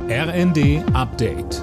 RND Update.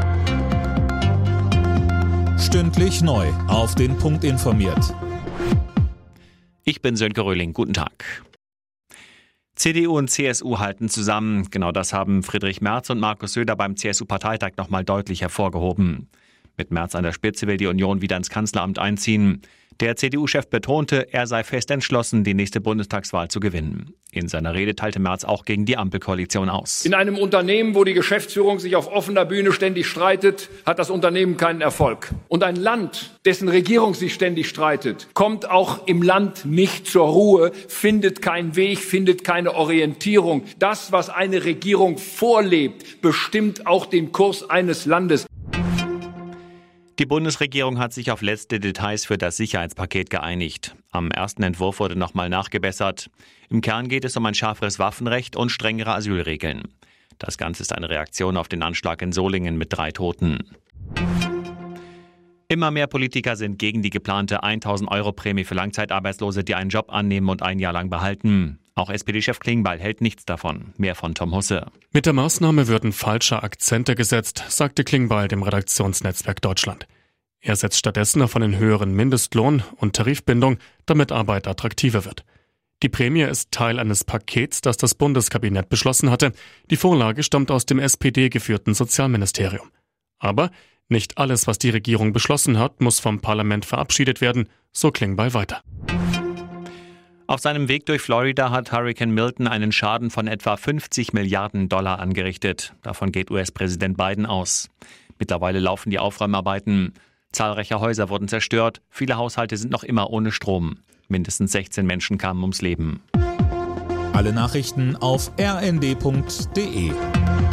Stündlich neu auf den Punkt informiert. Ich bin Sönke Röhling. Guten Tag. CDU und CSU halten zusammen. Genau das haben Friedrich Merz und Markus Söder beim CSU-Parteitag nochmal deutlich hervorgehoben. Mit Merz an der Spitze will die Union wieder ins Kanzleramt einziehen. Der CDU-Chef betonte, er sei fest entschlossen, die nächste Bundestagswahl zu gewinnen. In seiner Rede teilte Merz auch gegen die Ampelkoalition aus. In einem Unternehmen, wo die Geschäftsführung sich auf offener Bühne ständig streitet, hat das Unternehmen keinen Erfolg. Und ein Land, dessen Regierung sich ständig streitet, kommt auch im Land nicht zur Ruhe, findet keinen Weg, findet keine Orientierung. Das, was eine Regierung vorlebt, bestimmt auch den Kurs eines Landes. Die Bundesregierung hat sich auf letzte Details für das Sicherheitspaket geeinigt. Am ersten Entwurf wurde nochmal nachgebessert. Im Kern geht es um ein schärferes Waffenrecht und strengere Asylregeln. Das Ganze ist eine Reaktion auf den Anschlag in Solingen mit 3 Toten. Immer mehr Politiker sind gegen die geplante 1.000-Euro-Prämie für Langzeitarbeitslose, die einen Job annehmen und ein Jahr lang behalten. Auch SPD-Chef Klingbeil hält nichts davon. Mehr von Tom Husse. Mit der Maßnahme würden falsche Akzente gesetzt, sagte Klingbeil dem Redaktionsnetzwerk Deutschland. Er setzt stattdessen auf einen höheren Mindestlohn und Tarifbindung, damit Arbeit attraktiver wird. Die Prämie ist Teil eines Pakets, das das Bundeskabinett beschlossen hatte. Die Vorlage stammt aus dem SPD-geführten Sozialministerium. Aber nicht alles, was die Regierung beschlossen hat, muss vom Parlament verabschiedet werden, so Klingbeil weiter. Auf seinem Weg durch Florida hat Hurricane Milton einen Schaden von etwa $50 Milliarden angerichtet. Davon geht US-Präsident Biden aus. Mittlerweile laufen die Aufräumarbeiten. Zahlreiche Häuser wurden zerstört. Viele Haushalte sind noch immer ohne Strom. Mindestens 16 Menschen kamen ums Leben. Alle Nachrichten auf rnd.de.